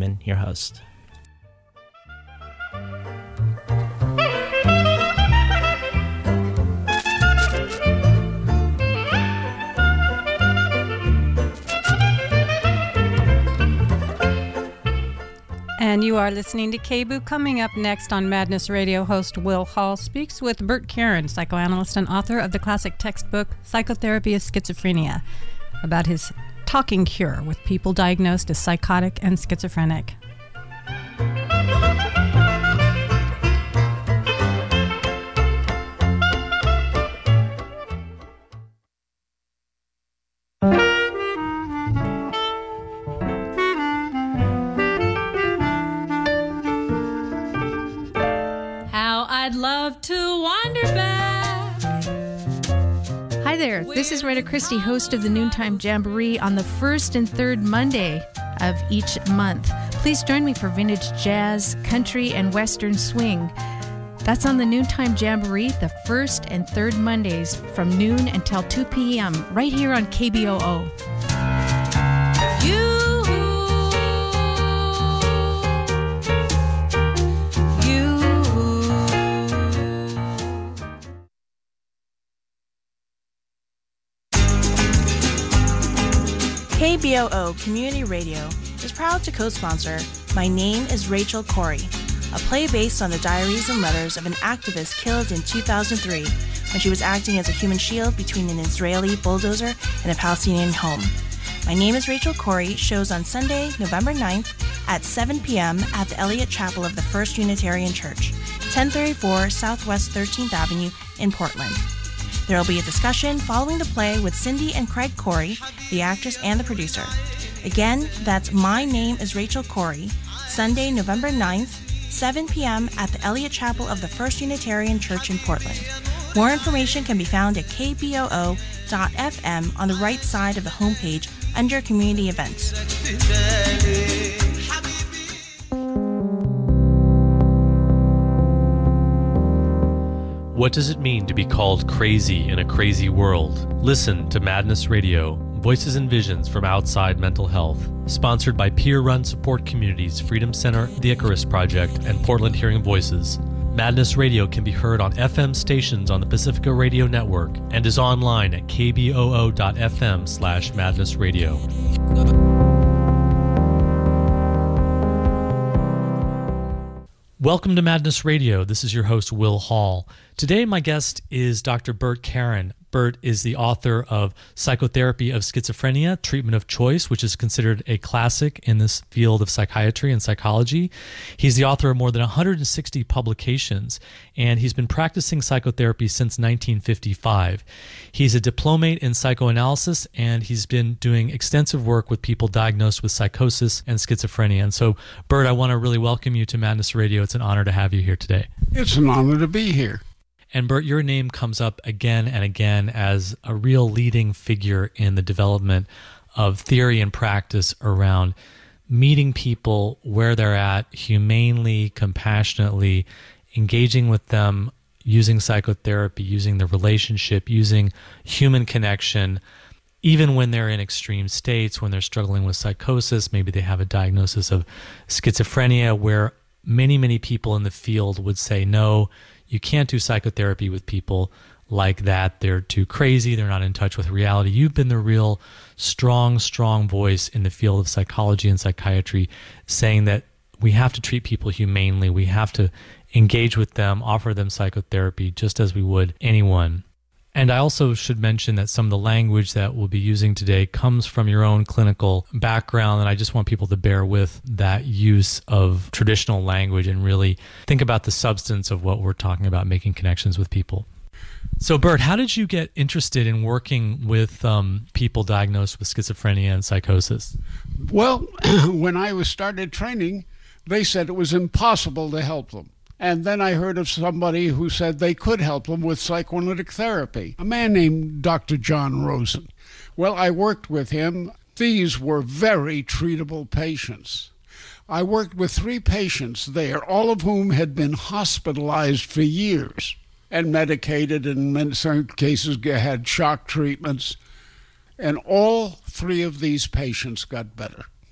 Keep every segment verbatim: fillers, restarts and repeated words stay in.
Freeman, your host. And you are listening to K B O O. Coming up next on Madness Radio, host Will Hall speaks with Bert Karen, psychoanalyst and author of the classic textbook Psychotherapy of Schizophrenia, about his talking cure with people diagnosed as psychotic and schizophrenic. Hi there, this is Rita Christie, host of the Noontime Jamboree on the first and third Monday of each month. Please join me for vintage jazz, country, and western swing. That's on the Noontime Jamboree the first and third Mondays from noon until two p.m. right here on K B O O. K B O O Community Radio is proud to co-sponsor My Name is Rachel Corrie, a play based on the diaries and letters of an activist killed in two thousand three when she was acting as a human shield between an Israeli bulldozer and a Palestinian home. My Name is Rachel Corrie shows on Sunday, November ninth at seven p.m. at the Elliott Chapel of the First Unitarian Church, ten thirty-four Southwest thirteenth Avenue in Portland. There will be a discussion following the play with Cindy and Craig Corrie, the actress and the producer. Again, that's My Name is Rachel Corrie, Sunday, November ninth, seven p.m. at the Elliott Chapel of the First Unitarian Church in Portland. More information can be found at k b o o dot f m on the right side of the homepage under Community Events. What does it mean to be called crazy in a crazy world? Listen to Madness Radio, Voices and Visions from Outside Mental Health, sponsored by peer-run support communities Freedom Center, the Icarus Project, and Portland Hearing Voices. Madness Radio can be heard on F M stations on the Pacifica Radio Network and is online at k b o o dot f m slash madness radio. Welcome to Madness Radio. This is your host, Will Hall. Today, my guest is Doctor Bert Karen. Bert is the author of Psychotherapy of Schizophrenia, Treatment of Choice, which is considered a classic in this field of psychiatry and psychology. He's the author of more than one hundred sixty publications, and he's been practicing psychotherapy since nineteen fifty-five. He's a diplomate in psychoanalysis, and he's been doing extensive work with people diagnosed with psychosis and schizophrenia. And so, Bert, I want to really welcome you to Madness Radio. It's an honor to have you here today. It's an honor to be here. And Bert, your name comes up again and again as a real leading figure in the development of theory and practice around meeting people where they're at, humanely, compassionately, engaging with them, using psychotherapy, using the relationship, using human connection, even when they're in extreme states, when they're struggling with psychosis, maybe they have a diagnosis of schizophrenia, where many, many people in the field would say, no, you can't do psychotherapy with people like that. They're too crazy. They're not in touch with reality. You've been the real strong, strong voice in the field of psychology and psychiatry, saying that we have to treat people humanely. We have to engage with them, offer them psychotherapy just as we would anyone. And I also should mention that some of the language that we'll be using today comes from your own clinical background, and I just want people to bear with that use of traditional language and really think about the substance of what we're talking about, making connections with people. So, Bert, how did you get interested in working with um, people diagnosed with schizophrenia and psychosis? Well, when I was started training, they said it was impossible to help them. And then I heard of somebody who said they could help them with psychoanalytic therapy, a man named Doctor John Rosen. Well, I worked with him. These were very treatable patients. I worked with three patients there, all of whom had been hospitalized for years and medicated, and in certain cases had shock treatments. And all three of these patients got better.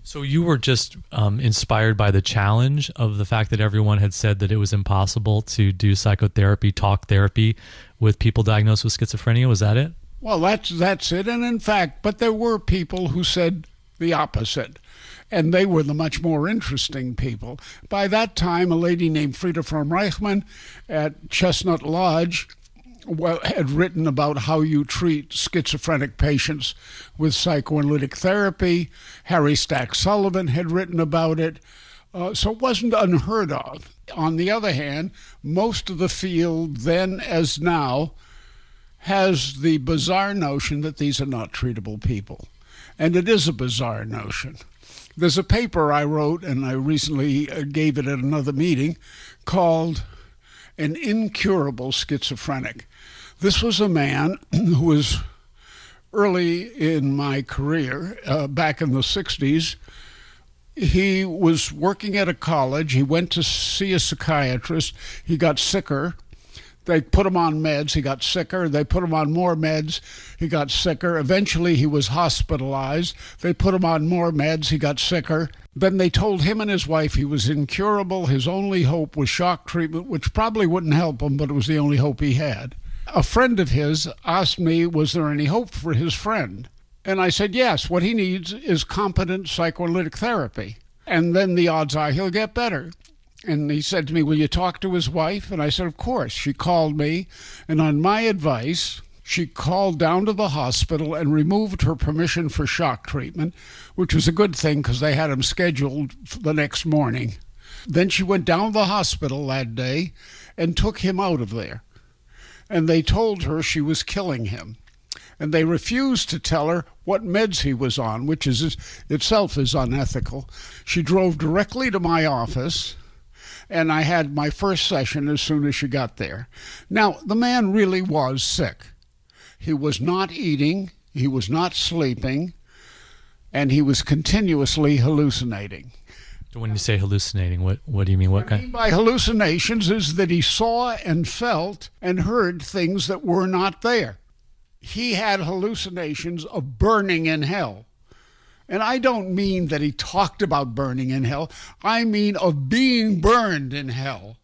So you were just um, inspired by the challenge of the fact that everyone had said that it was impossible to do psychotherapy, talk therapy with people diagnosed with schizophrenia. Was that it? Well, that's that's it. And in fact, but there were people who said the opposite. And they were the much more interesting people. By that time, a lady named Frieda von Reichmann at Chestnut Lodge had written about how you treat schizophrenic patients with psychoanalytic therapy. Harry Stack Sullivan had written about it. Uh, so it wasn't unheard of. On the other hand, most of the field, then as now, has the bizarre notion that these are not treatable people. And it is a bizarre notion. There's a paper I wrote, and I recently gave it at another meeting, called An Incurable Schizophrenic. This was a man who was early in my career, uh, back in the sixties. He was working at a college. He went to see a psychiatrist. He got sicker. They put him on meds. He got sicker. They put him on more meds. He got sicker. Eventually, he was hospitalized. They put him on more meds. He got sicker. Then they told him and his wife he was incurable. His only hope was shock treatment, which probably wouldn't help him, but it was the only hope he had. A friend of his asked me, was there any hope for his friend? And I said, yes, what he needs is competent psychoanalytic therapy. And then the odds are he'll get better. And he said to me, will you talk to his wife? And I said, of course. She called me, and on my advice, she called down to the hospital and removed her permission for shock treatment, which was a good thing because they had him scheduled for the next morning. Then she went down to the hospital that day and took him out of there. And they told her she was killing him. And they refused to tell her what meds he was on, which is itself is unethical. She drove directly to my office, and I had my first session as soon as she got there. Now, the man really was sick. He was not eating, he was not sleeping, and he was continuously hallucinating. When you say hallucinating, what, what do you mean? What, what I mean by hallucinations is that he saw and felt and heard things that were not there. He had hallucinations of burning in hell. And I don't mean that he talked about burning in hell. I mean of being burned in hell.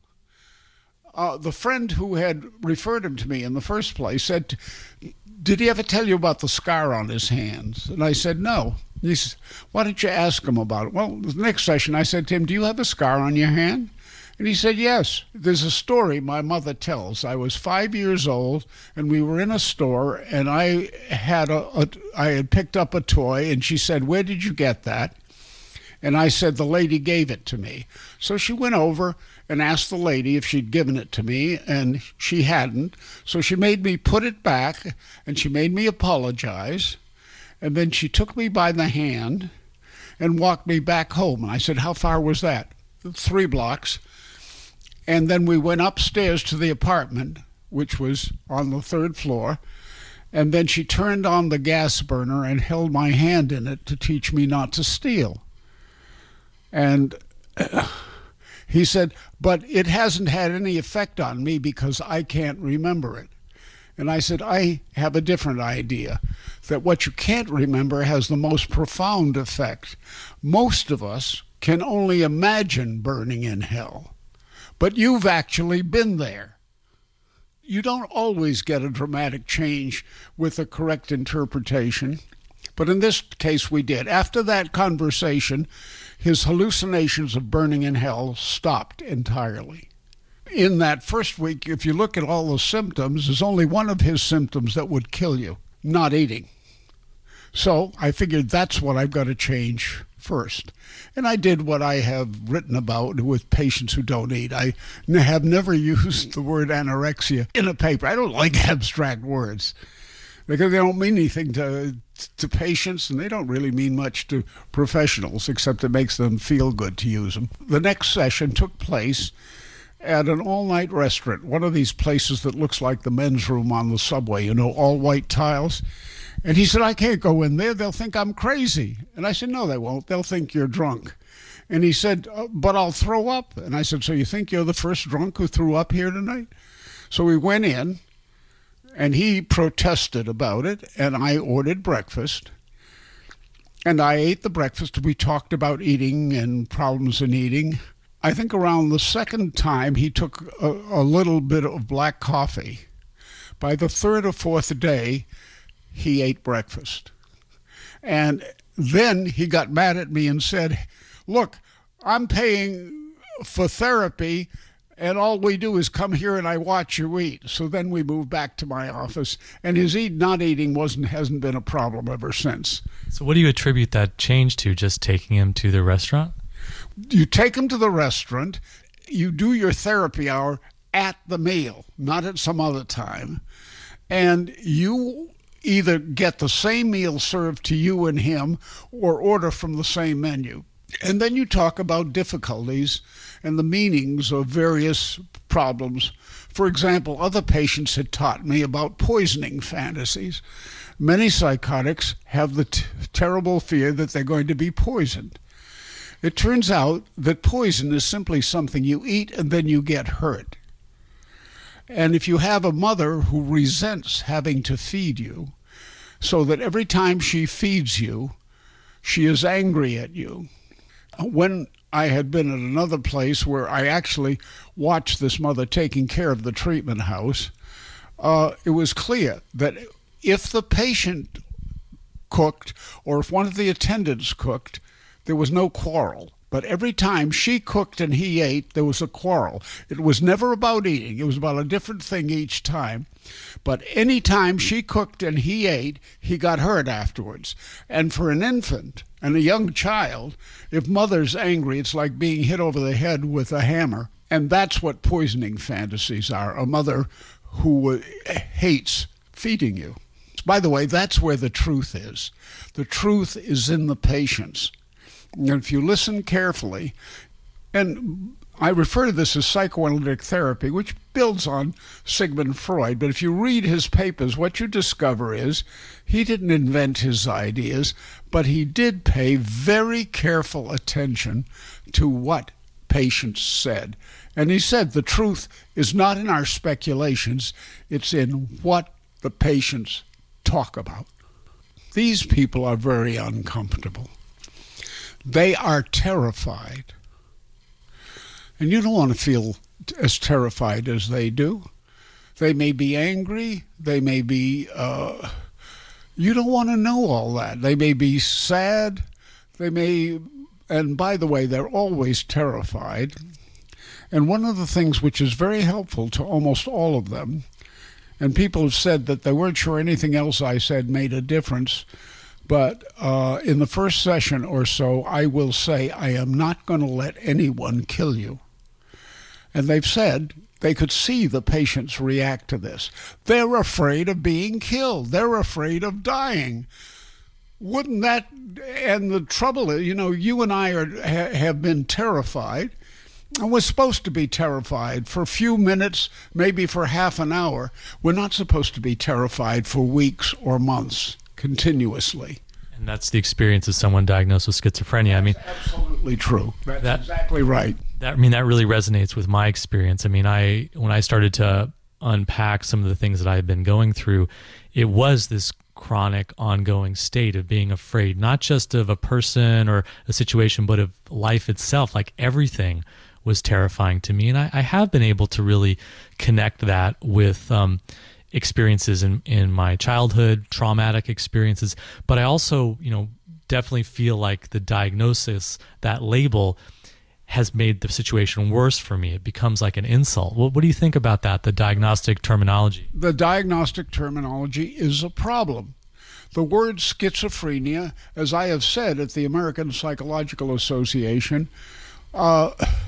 Uh, the friend who had referred him to me in the first place said, did he ever tell you about the scar on his hands? And I said, no. He said, why don't you ask him about it? Well, the next session I said to him, do you have a scar on your hand? And he said, yes. There's a story my mother tells. I was five years old, and we were in a store, and I had a, a I had picked up a toy, and she said, where did you get that? And I said, the lady gave it to me. So she went over and asked the lady if she'd given it to me, and she hadn't. So she made me put it back, and she made me apologize. And then she took me by the hand and walked me back home. And I said, how far was that? Three blocks. And then we went upstairs to the apartment, which was on the third floor. And then she turned on the gas burner and held my hand in it to teach me not to steal. And uh, he said, but it hasn't had any effect on me because I can't remember it. And I said, I have a different idea, that what you can't remember has the most profound effect. Most of us can only imagine burning in hell, but you've actually been there. You don't always get a dramatic change with a correct interpretation, but in this case we did. After that conversation, his hallucinations of burning in hell stopped entirely. In that first week, if you look at all the symptoms, there's only one of his symptoms that would kill you, not eating. So I figured that's what I've got to change first. And I did what I have written about with patients who don't eat. I have never used the word anorexia in a paper. I don't like abstract words because they don't mean anything to to patients, and they don't really mean much to professionals, except it makes them feel good to use them. The next session took place at an all-night restaurant, one of these places that looks like the men's room on the subway, you know, all white tiles. And he said, I can't go in there. They'll think I'm crazy. And I said, no, they won't. They'll think you're drunk. And he said, oh, but I'll throw up. And I said, so you think you're the first drunk who threw up here tonight? So we went in, and he protested about it, and I ordered breakfast. And I ate the breakfast. We talked about eating and problems in eating. I think around the second time, he took a, a little bit of black coffee. By the third or fourth day, he ate breakfast. And then he got mad at me and said, look, I'm paying for therapy, and all we do is come here and I watch you eat. So then we moved back to my office, and his eat not eating wasn't hasn't been a problem ever since. So what do you attribute that change to, just taking him to the restaurant? You take him to the restaurant, you do your therapy hour at the meal, not at some other time, and you either get the same meal served to you and him or order from the same menu. And then you talk about difficulties and the meanings of various problems. For example, other patients had taught me about poisoning fantasies. Many psychotics have the t- terrible fear that they're going to be poisoned. It turns out that poison is simply something you eat and then you get hurt. And if you have a mother who resents having to feed you, so that every time she feeds you, she is angry at you. When I had been at another place where I actually watched this mother taking care of the treatment house, uh, it was clear that if the patient cooked or if one of the attendants cooked, there was no quarrel. But every time she cooked and he ate, there was a quarrel. It was never about eating. It was about a different thing each time. But any time she cooked and he ate, he got hurt afterwards. And for an infant and a young child, if mother's angry, it's like being hit over the head with a hammer. And that's what poisoning fantasies are, a mother who hates feeding you. By the way, that's where the truth is. The truth is in the patients. And if you listen carefully, and I refer to this as psychoanalytic therapy, which builds on Sigmund Freud, but if you read his papers, what you discover is he didn't invent his ideas, but he did pay very careful attention to what patients said. And he said the truth is not in our speculations, it's in what the patients talk about. These people are very uncomfortable. They are terrified. And you don't want to feel as terrified as they do. They may be angry. They may be, uh, you don't want to know all that. They may be sad. They may, and by the way, they're always terrified. And one of the things which is very helpful to almost all of them, and people have said that they weren't sure anything else I said made a difference, but uh, in the first session or so, I will say, I am not going to let anyone kill you. And they've said they could see the patients react to this. They're afraid of being killed. They're afraid of dying. Wouldn't that, and the trouble is, you know, you and I are ha, have been terrified, and we're supposed to be terrified for a few minutes, maybe for half an hour. We're not supposed to be terrified for weeks or months. Continuously. And that's the experience of someone diagnosed with schizophrenia. I mean, that's absolutely true. That's that, exactly right. That, I mean, that really resonates with my experience. I mean, I when I started to unpack some of the things that I had been going through, it was this chronic, ongoing state of being afraid, not just of a person or a situation, but of life itself. Like everything was terrifying to me. And I, I have been able to really connect that with um, experiences in, in my childhood, traumatic experiences. But I also, you know, definitely feel like the diagnosis, that label, has made the situation worse for me. It becomes like an insult. What, what do you think about that, the diagnostic terminology? The diagnostic terminology is a problem. The word schizophrenia, as I have said at the American Psychological Association, uh,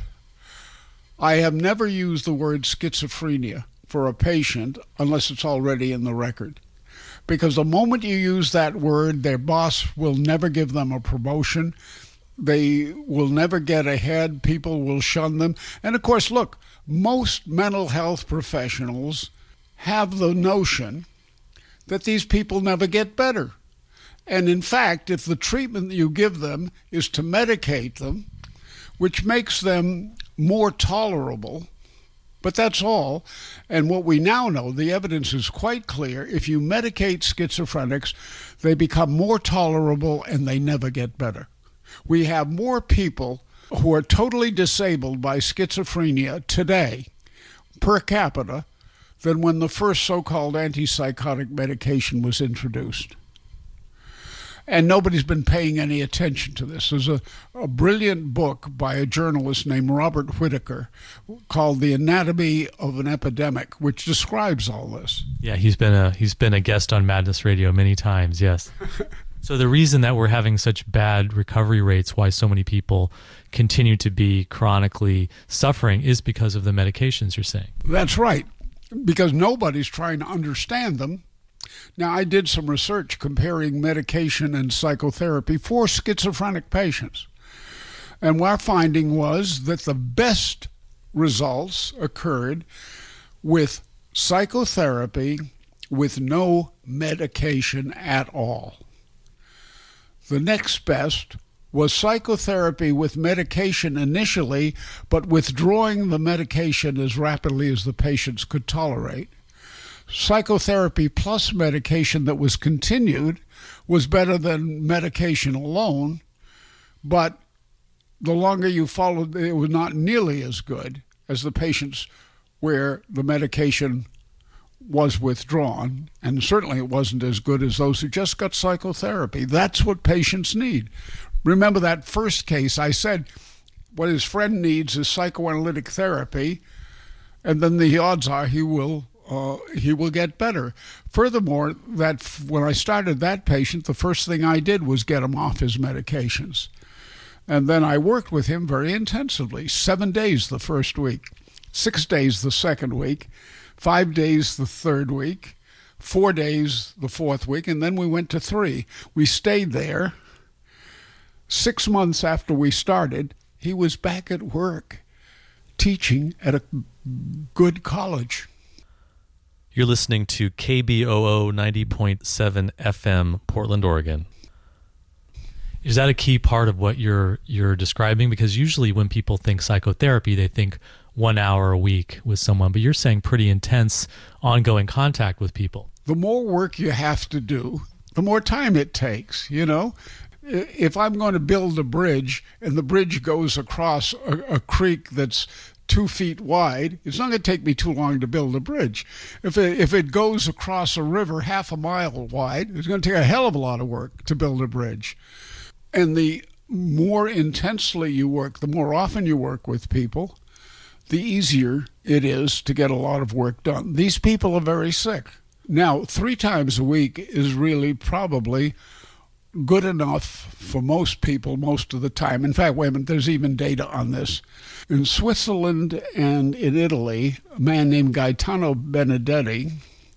I have never used the word schizophrenia for a patient unless it's already in the record. Because the moment you use that word, their boss will never give them a promotion. They will never get ahead. People will shun them. And of course, look, most mental health professionals have the notion that these people never get better. And in fact, if the treatment you give them is to medicate them, which makes them more tolerable, But that's all. And what we now know, the evidence is quite clear. If you medicate schizophrenics, they become more tolerable and they never get better. We have more people who are totally disabled by schizophrenia today, per capita, than when the first so-called antipsychotic medication was introduced. And nobody's been paying any attention to this. There's a, a brilliant book by a journalist named Robert Whitaker called The Anatomy of an Epidemic, which describes all this. Yeah, he's been a he's been a guest on Madness Radio many times, yes. So the reason that we're having such bad recovery rates, why so many people continue to be chronically suffering, is because of the medications, you're saying. That's right, because nobody's trying to understand them. Now, I did some research comparing medication and psychotherapy for schizophrenic patients. And our finding was that the best results occurred with psychotherapy with no medication at all. The next best was psychotherapy with medication initially, but withdrawing the medication as rapidly as the patients could tolerate. Psychotherapy plus medication that was continued was better than medication alone, but the longer you followed, it was not nearly as good as the patients where the medication was withdrawn, and certainly it wasn't as good as those who just got psychotherapy. That's what patients need. Remember that first case, I said what his friend needs is psychoanalytic therapy, and then the odds are he will Uh, he will get better. Furthermore, that when I started that patient, the first thing I did was get him off his medications. And then I worked with him very intensively, seven days the first week, six days the second week, five days the third week, four days the fourth week, and then we went to three. We stayed there. Six months after we started, he was back at work, teaching at a good college. You're listening to K B O O ninety point seven F M, Portland, Oregon. Is that a key part of what you're you're describing? Because usually when people think psychotherapy, they think one hour a week with someone, but you're saying pretty intense, ongoing contact with people. The more work you have to do, the more time it takes, you know? If I'm going to build a bridge and the bridge goes across a, a creek that's two feet wide, it's not going to take me too long to build a bridge. If it, if it goes across a river half a mile wide, it's going to take a hell of a lot of work to build a bridge. And the more intensely you work, the more often you work with people, the easier it is to get a lot of work done. These people are very sick. Now, three times a week is really probably good enough for most people most of the time. In fact, wait a minute, there's even data on this. In Switzerland and in Italy, a man named Gaetano Benedetti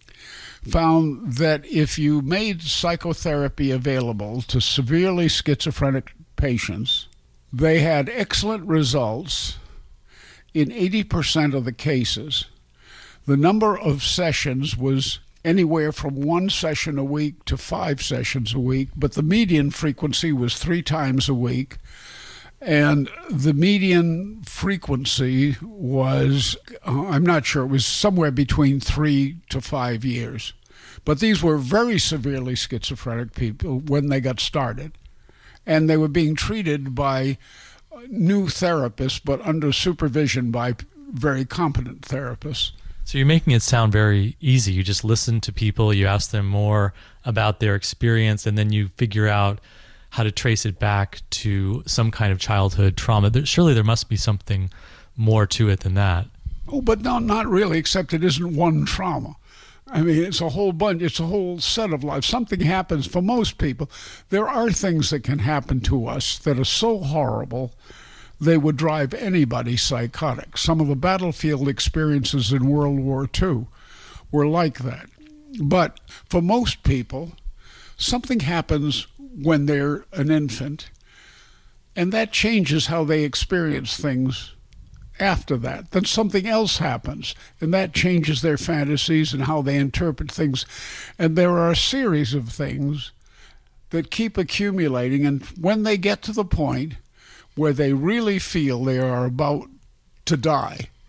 found that if you made psychotherapy available to severely schizophrenic patients, they had excellent results in eighty percent of the cases. The number of sessions was anywhere from one session a week to five sessions a week, but the median frequency was three times a week. And the median frequency was, uh, I'm not sure, it was somewhere between three to five years. But these were very severely schizophrenic people when they got started. And they were being treated by new therapists, but under supervision by very competent therapists. So you're making it sound very easy. You just listen to people, you ask them more about their experience, and then you figure out how to trace it back to some kind of childhood trauma. There, surely there must be something more to it than that. Oh, but no, not really, except it isn't one trauma. I mean, it's a whole bunch, it's a whole set of life. Something happens for most people. There are things that can happen to us that are so horrible they would drive anybody psychotic. Some of the battlefield experiences in World War Two were like that. But for most people, something happens when they're an infant, and that changes how they experience things after that. Then something else happens, and that changes their fantasies and how they interpret things. And there are a series of things that keep accumulating, and when they get to the point where they really feel they are about to die,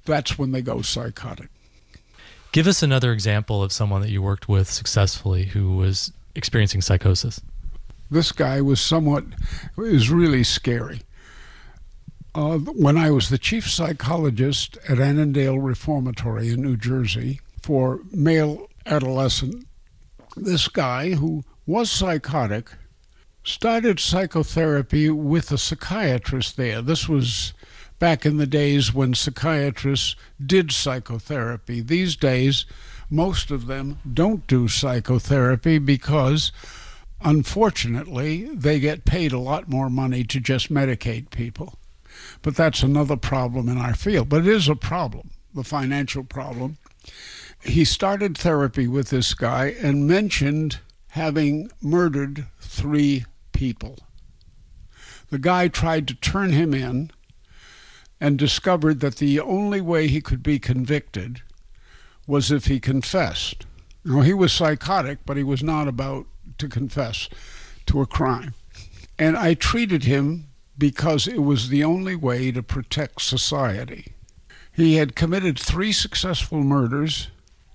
that's when they go psychotic. Give us another example of someone that you worked with successfully who was experiencing psychosis. This guy was somewhat, it was really scary. Uh, when I was the chief psychologist at Annandale Reformatory in New Jersey for male adolescent, this guy who was psychotic started psychotherapy with a psychiatrist there. This was back in the days when psychiatrists did psychotherapy. These days, most of them don't do psychotherapy because, unfortunately, they get paid a lot more money to just medicate people. But that's another problem in our field. But it is a problem, the financial problem. He started therapy with this guy and mentioned having murdered three people. The guy tried to turn him in and discovered that the only way he could be convicted was if he confessed. Now, he was psychotic, but he was not about to confess to a crime. And I treated him because it was the only way to protect society. He had committed three successful murders.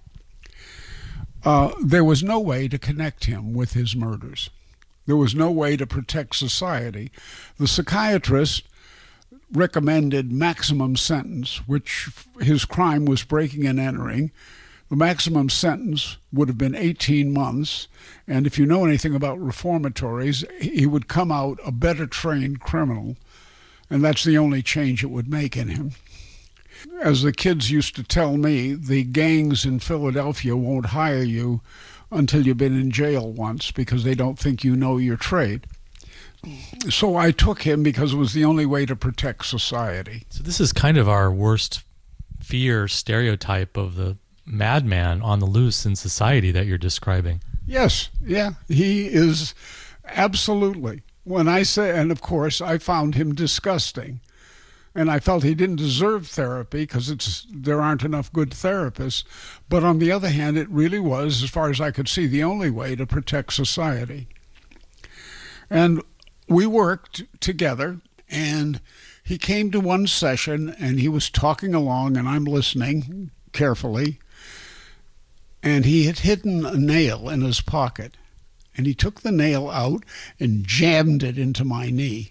Uh, there was no way to connect him with his murders. There was no way to protect society. The psychiatrist recommended maximum sentence, which his crime was breaking and entering. The maximum sentence would have been eighteen months, and if you know anything about reformatories, he would come out a better trained criminal, and that's the only change it would make in him. As the kids used to tell me, the gangs in Philadelphia won't hire you until you've been in jail once because they don't think you know your trade. So I took him because it was the only way to protect society. So this is kind of our worst fear stereotype of the madman on the loose in society that you're describing. Yes, yeah, he is absolutely. When I say, and of course, I found him disgusting. And I felt he didn't deserve therapy because it's there aren't enough good therapists. But on the other hand, it really was, as far as I could see, the only way to protect society. And we worked together, and he came to one session, and he was talking along, and I'm listening carefully. And he had hidden a nail in his pocket. And he took the nail out and jammed it into my knee.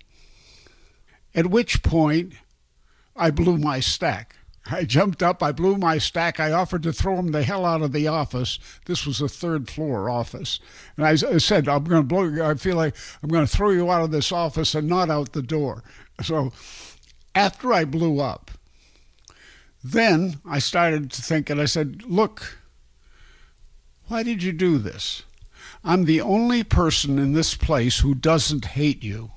At which point, I blew my stack. I jumped up, I blew my stack. I offered to throw him the hell out of the office. This was a third floor office. And I, I said, I'm going to blow you. I feel like I'm going to throw you out of this office and not out the door. So after I blew up, then I started to think, and I said, look, why did you do this? I'm the only person in this place who doesn't hate you.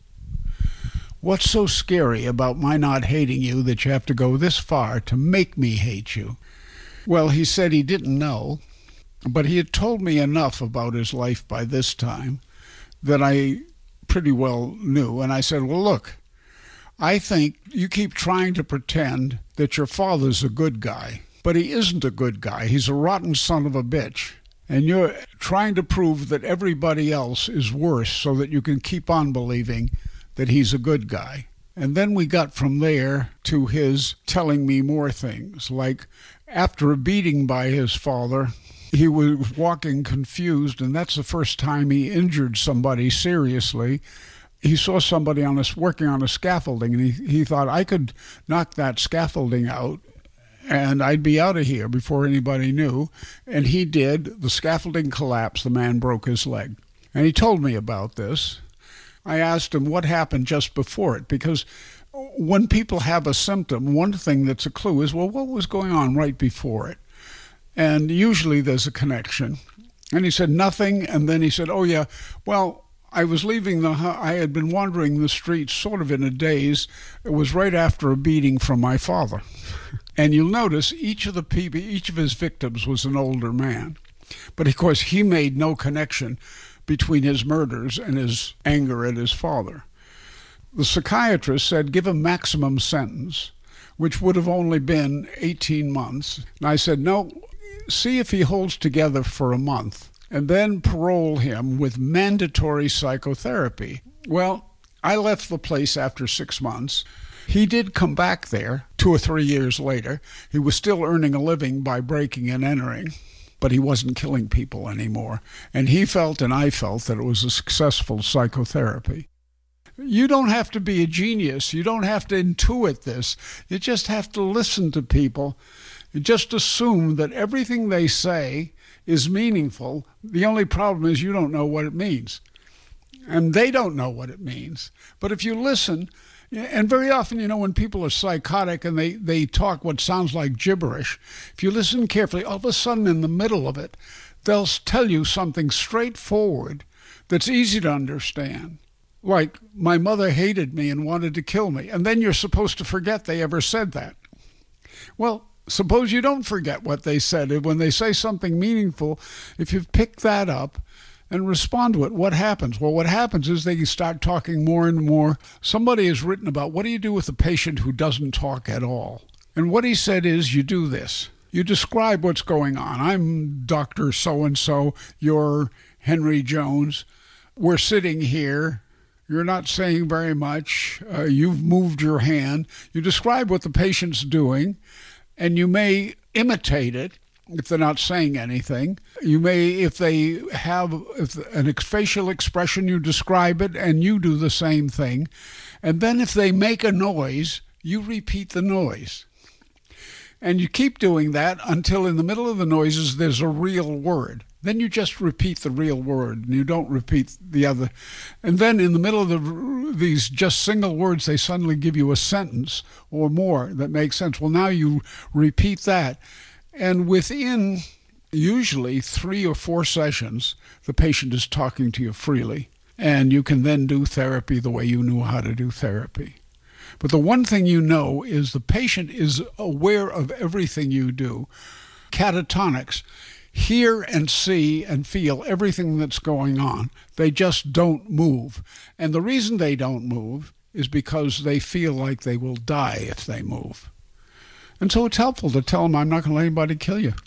What's so scary about my not hating you that you have to go this far to make me hate you? Well, he said he didn't know, but he had told me enough about his life by this time that I pretty well knew. And I said, well, look, I think you keep trying to pretend that your father's a good guy, but he isn't a good guy. He's a rotten son of a bitch. And you're trying to prove that everybody else is worse so that you can keep on believing that he's a good guy. And then we got from there to his telling me more things, like after a beating by his father, he was walking confused, and that's the first time he injured somebody seriously. He saw somebody on us working on a scaffolding, and he, he thought, I could knock that scaffolding out and I'd be out of here before anybody knew. And he did. The scaffolding collapsed. The man broke his leg. And he told me about this. I asked him what happened just before it, because when people have a symptom, one thing that's a clue is, well, what was going on right before it? And usually there's a connection. And he said, nothing. And then he said, oh, yeah, well, I was leaving the, I had been wandering the streets sort of in a daze. It was right after a beating from my father. And you'll notice each of the people, each of his victims was an older man. But of course, he made no connection between his murders and his anger at his father. The psychiatrist said, give him maximum sentence, which would have only been eighteen months. And I said, no, see if he holds together for a month, and then parole him with mandatory psychotherapy. Well, I left the place after six months, He did come back there two or three years later. He was still earning a living by breaking and entering, but he wasn't killing people anymore. And he felt, and I felt, that it was a successful psychotherapy. You don't have to be a genius. You don't have to intuit this. You just have to listen to people. You just assume that everything they say is meaningful. The only problem is you don't know what it means. And they don't know what it means. But if you listen, and very often, you know, when people are psychotic and they, they talk what sounds like gibberish, if you listen carefully, all of a sudden in the middle of it, they'll tell you something straightforward that's easy to understand. Like, my mother hated me and wanted to kill me. And then you're supposed to forget they ever said that. Well, suppose you don't forget what they said. When they say something meaningful, if you pick that up and respond to it, what happens? Well, what happens is they start talking more and more. Somebody has written about, what do you do with a patient who doesn't talk at all? And what he said is, you do this. You describe what's going on. I'm Doctor So-and-so. You're Henry Jones. We're sitting here. You're not saying very much. Uh, you've moved your hand. You describe what the patient's doing, and you may imitate it if they're not saying anything. You may, if they have if an facial expression, you describe it, and you do the same thing. And then if they make a noise, you repeat the noise. And you keep doing that until in the middle of the noises there's a real word. Then you just repeat the real word, and you don't repeat the other. And then in the middle of the, these just single words, they suddenly give you a sentence or more that makes sense. Well, now you repeat that. And within usually three or four sessions, the patient is talking to you freely. And you can then do therapy the way you knew how to do therapy. But the one thing you know is the patient is aware of everything you do. Catatonics. Hear and see and feel everything that's going on. They just don't move. And the reason they don't move is because they feel like they will die if they move. And so it's helpful to tell them, I'm not going to let anybody kill you.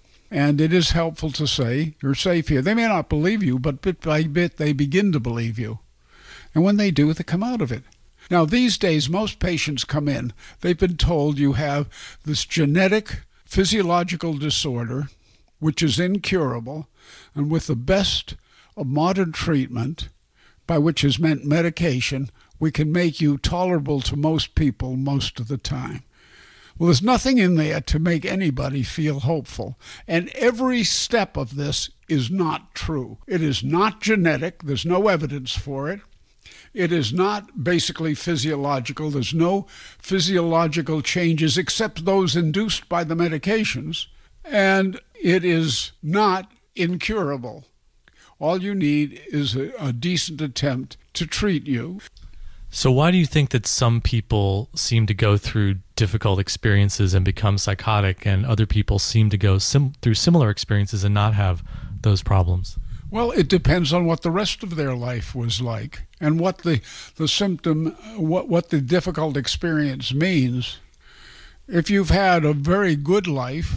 And it is helpful to say, you're safe here. They may not believe you, but bit by bit they begin to believe you. And when they do, they come out of it. Now, these days, most patients come in. They've been told you have this genetic physiological disorder, which is incurable, and with the best of modern treatment, by which is meant medication, we can make you tolerable to most people most of the time. Well, there's nothing in there to make anybody feel hopeful, and every step of this is not true. It is not genetic. There's no evidence for it. It is not basically physiological. There's no physiological changes except those induced by the medications. And it is not incurable. All you need is a, a decent attempt to treat you. So why do you think that some people seem to go through difficult experiences and become psychotic, and other people seem to go sim- through similar experiences and not have those problems? Well, it depends on what the rest of their life was like and what the, the symptom, what, what the difficult experience means. If you've had a very good life,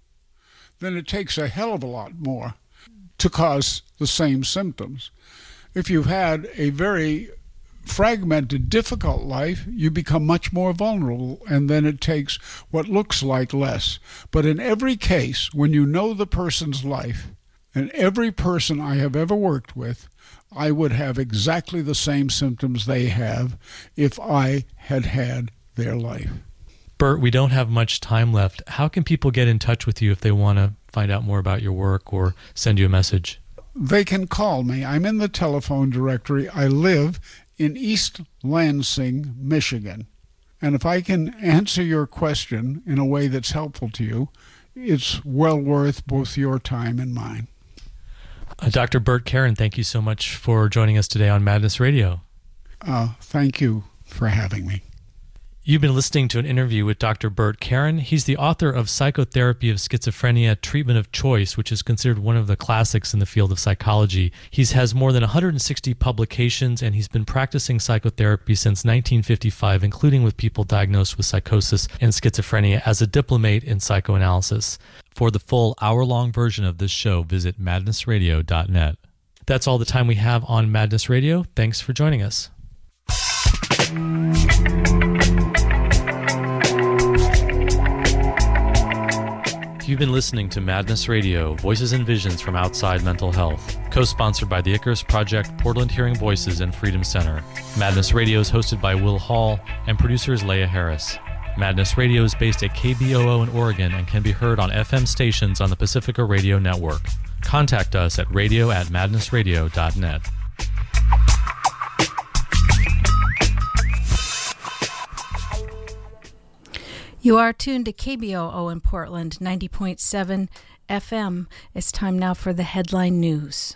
then it takes a hell of a lot more to cause the same symptoms. If you've had a very fragmented, difficult life, you become much more vulnerable, and then it takes what looks like less. But in every case, when you know the person's life, and every person I have ever worked with, I would have exactly the same symptoms they have if I had had their life. Bert, we don't have much time left. How can people get in touch with you if they want to find out more about your work or send you a message? They can call me. I'm in the telephone directory. I live in East Lansing, Michigan. And if I can answer your question in a way that's helpful to you, it's well worth both your time and mine. Uh, Doctor Bert Keren, thank you so much for joining us today on Madness Radio. Uh, thank you for having me. You've been listening to an interview with Doctor Bert Keren. He's the author of Psychotherapy of Schizophrenia, Treatment of Choice, which is considered one of the classics in the field of psychology. He has more than one hundred sixty publications, and he's been practicing psychotherapy since nineteen fifty-five, including with people diagnosed with psychosis and schizophrenia as a diplomate in psychoanalysis. For the full hour-long version of this show, visit madness radio dot net. That's all the time we have on Madness Radio. Thanks for joining us. You've been listening to Madness Radio, Voices and Visions from Outside Mental Health, co-sponsored by the Icarus Project, Portland Hearing Voices, and Freedom Center. Madness Radio is hosted by Will Hall, and producer is Leah Harris. Madness Radio is based at K B O O in Oregon and can be heard on F M stations on the Pacifica Radio Network. Contact us at radio at madness radio dot net. You are tuned to K B O O in Portland, ninety point seven F M. It's time now for the headline news.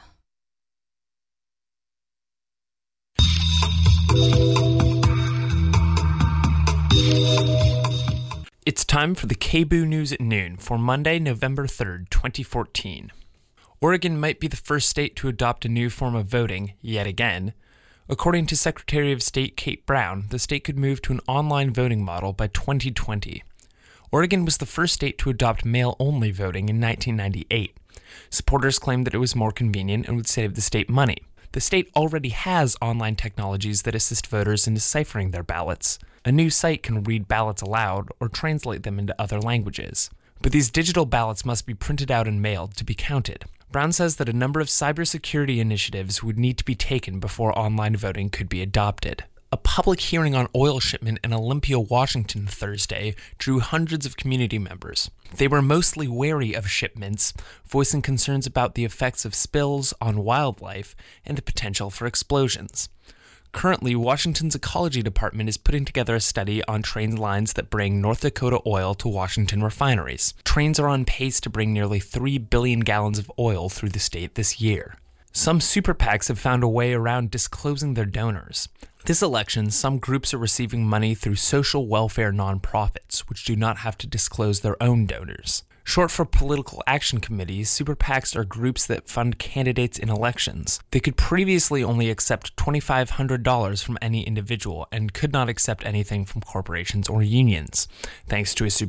It's time for the K B O O News at noon for Monday, November third, twenty fourteen. Oregon might be the first state to adopt a new form of voting, yet again. According to Secretary of State Kate Brown, the state could move to an online voting model by twenty twenty. Oregon was the first state to adopt mail-only voting in nineteen ninety-eight. Supporters claimed that it was more convenient and would save the state money. The state already has online technologies that assist voters in deciphering their ballots. A new site can read ballots aloud or translate them into other languages. But these digital ballots must be printed out and mailed to be counted. Brown says that a number of cybersecurity initiatives would need to be taken before online voting could be adopted. A public hearing on oil shipment in Olympia, Washington Thursday drew hundreds of community members. They were mostly wary of shipments, voicing concerns about the effects of spills on wildlife and the potential for explosions. Currently, Washington's Ecology Department is putting together a study on train lines that bring North Dakota oil to Washington refineries. Trains are on pace to bring nearly three billion gallons of oil through the state this year. Some super PACs have found a way around disclosing their donors. This election, some groups are receiving money through social welfare nonprofits, which do not have to disclose their own donors. Short for political action committees, super PACs are groups that fund candidates in elections. They could previously only accept two thousand five hundred dollars from any individual and could not accept anything from corporations or unions. Thanks to a